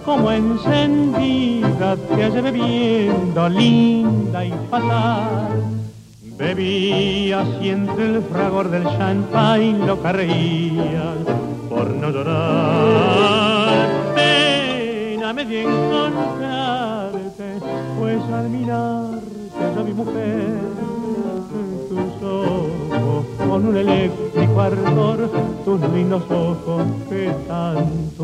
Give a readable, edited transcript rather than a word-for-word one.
como encendida te hallé bebiendo, linda y fatal. Bebías y entre el fragor del champagne loca reías por no llorar. Pena me dio encontrarte, pues al mirarte yo vi mujer. Tus ojos con un eléctrico ardor, tus lindos ojos que tanto